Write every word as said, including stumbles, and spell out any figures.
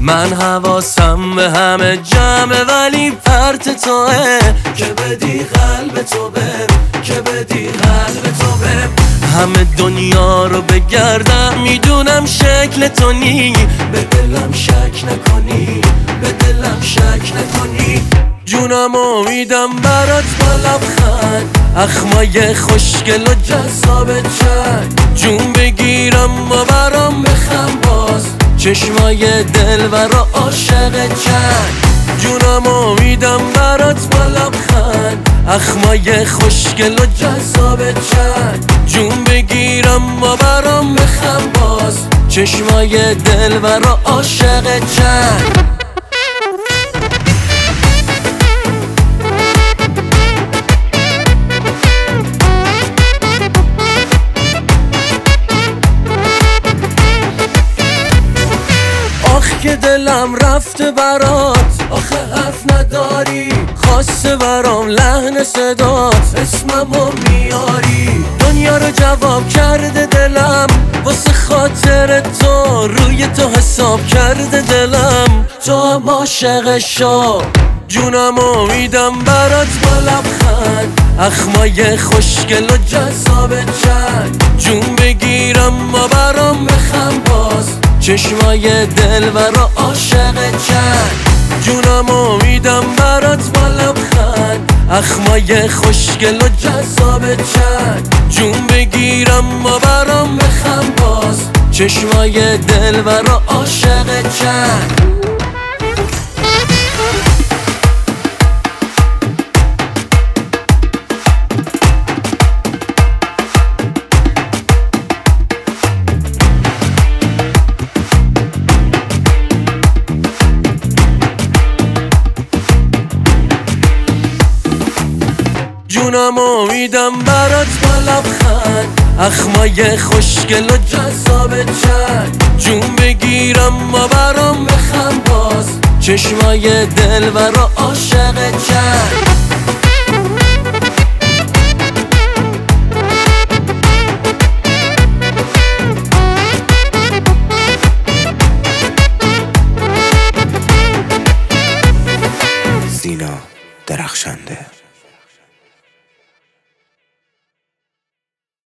من حواسم به همه جمعه ولی پرت توه که بدی قلب تو بهم، که بدی قلب تو بهم. همه دنیا رو بگردم میدونم شکل تو نی، به دلم شک نکنی، به دلم شک نکنی. جونم امیدم برات با لبخند، اخمای خوشگل و جذاب چند، جون بگیرم و برام بخم باز، چشمای دلبر و عاشق چند. جونم امیدم برات با لبخند، اخمای خوشگل و جذاب چند، جون بگیرم و برام بخم باز، چشمای دلبر و عاشق چند. که دلم رفته برات، آخه حرف نداری، خواسته برام لحن صدات، اسممو میاری. دنیا رو جواب کرده دلم، واسه خاطر تو روی تو حساب کرده دلم، تو هم عاشق شو. جونم امیدم برات با لبخند، اخمای خوشگل و جذاب چند، جون بگیرم و برام بخم باز، چشمای دلبر و عاشق چند. جونم امیدم برات با لبخند، اخمای خوشگل و جذاب چند، جون بگیرم و برام بخم باز، چشمای دلبر و عاشق چند. جونم امیدم برات با لبخند، اخمای خوشگل و جذاب چند، جون بگیرم و برام بخم باز، چشمای دلبر و عاشق چند.